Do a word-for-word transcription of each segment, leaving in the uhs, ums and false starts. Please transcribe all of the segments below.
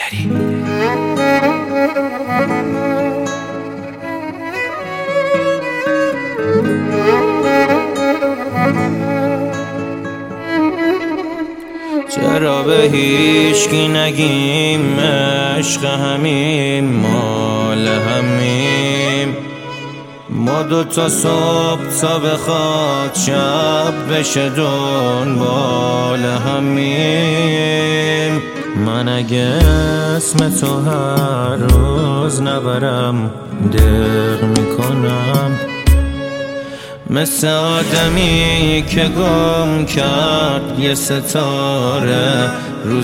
حیدری. چرا به هیچکی نگیم عشق همیم، مال همیم، ما دوتا صبح تا بخواد شب بشه دنبال همیم. من اگه اسم تو هر روز نبرم دق میکنم، مثل آدمی که گم کرد یه ستاره رو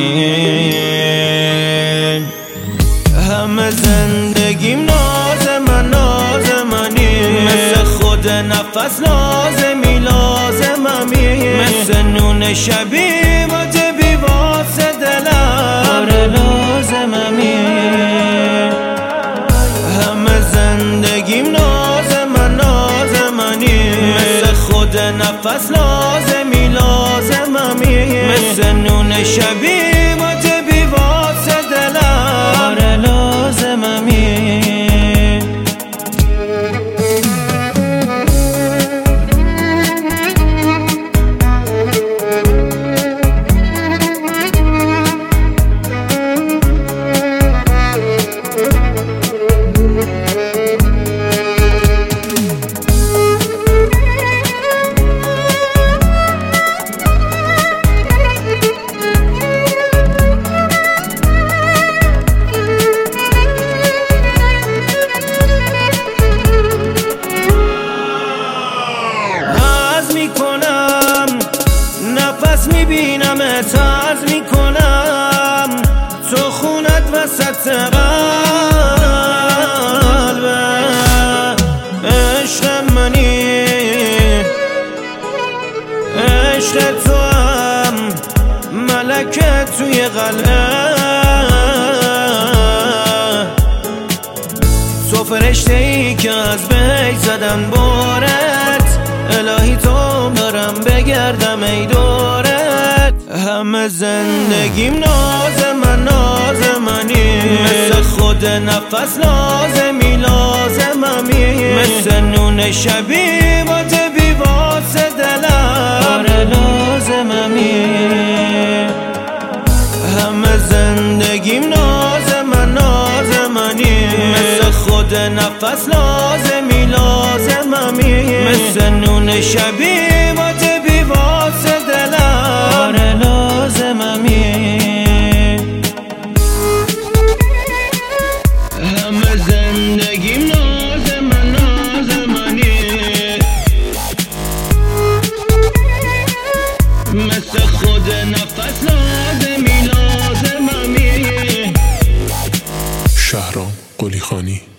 زمین. همه زندگیم ناز من ناز منی، مثل خود نفس لازمی لازممی، مثل نون شبی با جبی واسه دلم آره لازممی. همه زندگیم ناز من ناز منی، مثل خود نفس لازمی لازممی، مثل نون شبی با جبی واسه دلم آره لازممی. نفس میبینم اتعز میکنم تو خونت وسط قلبه، عشق منی عشق تو هم ملکت توی قلعه، تو فرشته ای که از بی زدن بارت، الهی تو دارم بگردم ای دورت. همه زندگیم ناز من ناز منی، مثل خود نفس لازمی لازممی، مثل نون شبی با جبی واسه دلم آره لازممی. همه زندگیم ناز من ناز منی، مثل خود نفس لازمی لازممی، مثل نون شبی با جبی واسه دلم آره لازممی. همه زندگیم ناز من ناز منی، مثل خود نفس لازمی لازممی. شهرام قلیخانی.